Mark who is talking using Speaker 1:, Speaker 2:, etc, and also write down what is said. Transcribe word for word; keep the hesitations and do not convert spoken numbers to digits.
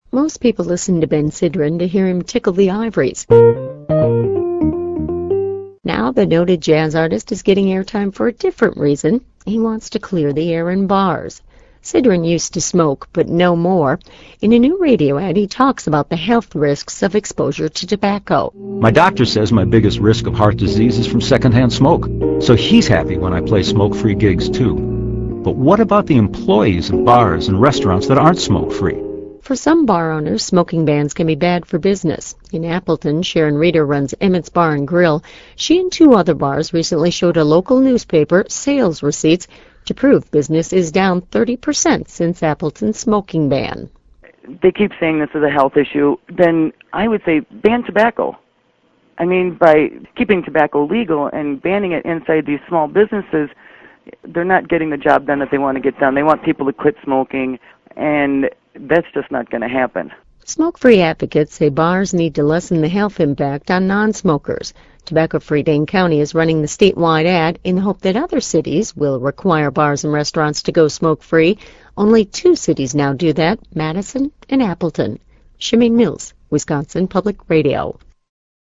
Speaker 1: Most people listen to Ben Sidran to hear him tickle the ivories. Now the noted jazz artist is getting airtime for a different reason. He wants to clear the air in bars. Sidran used to smoke, but no more. In a new radio ad, he talks about the health risks of exposure to tobacco.
Speaker 2: My doctor says my biggest risk of heart disease is from secondhand smoke, so he's happy when I play smoke-free gigs too. But what about the employees of bars and restaurants that aren't smoke-free?
Speaker 1: For some bar owners, smoking bans can be bad for business. In Appleton, Sharon Reeder runs Emmett's Bar and Grill. She and two other bars recently showed a local newspaper sales receipts to prove business is down thirty percent since Appleton's smoking ban.
Speaker 3: They keep saying this is a health issue. Then I would say ban tobacco. I mean, by keeping tobacco legal and banning it inside these small businesses, they're not getting the job done that they want to get done. They want people to quit smoking, and that's just not going to happen.
Speaker 1: Smoke-free advocates say bars need to lessen the health impact on non-smokers. Tobacco-Free Dane County is running the statewide ad in the hope that other cities will require bars and restaurants to go smoke-free. Only two cities now do that, Madison and Appleton. Shemaine Mills, Wisconsin Public Radio.